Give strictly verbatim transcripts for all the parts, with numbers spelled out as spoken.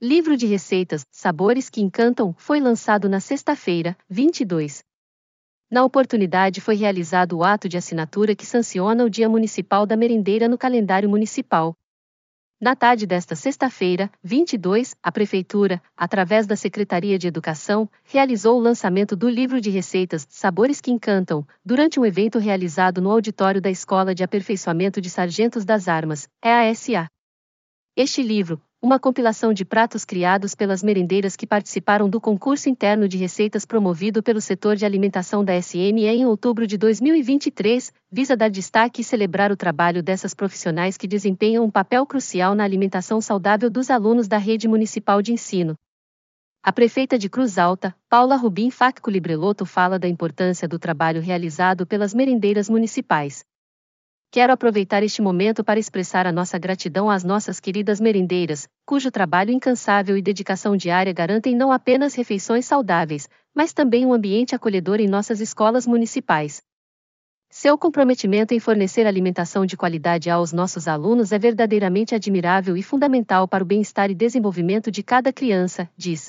Livro de receitas, sabores que encantam, foi lançado na sexta-feira, vinte e dois. Na oportunidade foi realizado o ato de assinatura que sanciona o Dia Municipal da Merendeira no calendário municipal. Na tarde desta sexta-feira, vinte e dois, a Prefeitura, através da Secretaria de Educação, realizou o lançamento do livro de receitas Sabores que Encantam, durante um evento realizado no auditório da Escola de Aperfeiçoamento de Sargentos das Armas, E A S A. Este livro, uma compilação de pratos criados pelas merendeiras que participaram do concurso interno de receitas promovido pelo setor de alimentação da S M E em outubro de dois mil e vinte e três, visa dar destaque e celebrar o trabalho dessas profissionais que desempenham um papel crucial na alimentação saudável dos alunos da rede municipal de ensino. A prefeita de Cruz Alta, Paula Rubim Facco Librelotto, fala da importância do trabalho realizado pelas merendeiras municipais. Quero aproveitar este momento para expressar a nossa gratidão às nossas queridas merendeiras, cujo trabalho incansável e dedicação diária garantem não apenas refeições saudáveis, mas também um ambiente acolhedor em nossas escolas municipais. Seu comprometimento em fornecer alimentação de qualidade aos nossos alunos é verdadeiramente admirável e fundamental para o bem-estar e desenvolvimento de cada criança, diz.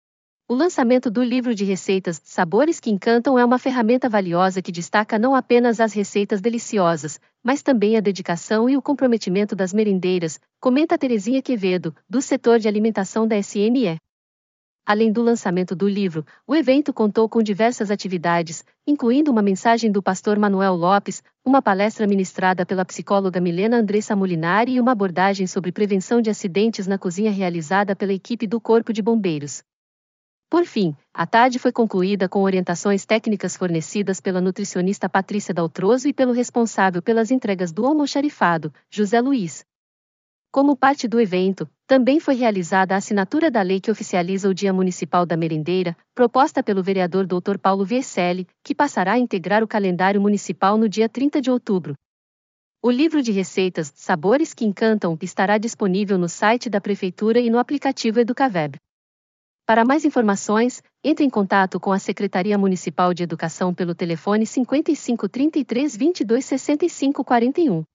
O lançamento do livro de receitas Sabores que Encantam é uma ferramenta valiosa que destaca não apenas as receitas deliciosas, mas também a dedicação e o comprometimento das merendeiras, comenta Terezinha Quevedo, do setor de alimentação da S M E. Além do lançamento do livro, o evento contou com diversas atividades, incluindo uma mensagem do pastor Manuel Lopes, uma palestra ministrada pela psicóloga Milena Andressa Molinari e uma abordagem sobre prevenção de acidentes na cozinha realizada pela equipe do Corpo de Bombeiros. Por fim, a tarde foi concluída com orientações técnicas fornecidas pela nutricionista Patrícia Daltroso e pelo responsável pelas entregas do almoxarifado, José Luiz. Como parte do evento, também foi realizada a assinatura da lei que oficializa o Dia Municipal da Merendeira, proposta pelo vereador doutor Paulo Vieselli, que passará a integrar o calendário municipal no dia trinta de outubro. O livro de receitas Sabores que Encantam estará disponível no site da Prefeitura e no aplicativo Educaveb. Para mais informações, entre em contato com a Secretaria Municipal de Educação pelo telefone cinquenta e cinco, trinta e três, vinte e dois, sessenta e cinco, quarenta e um.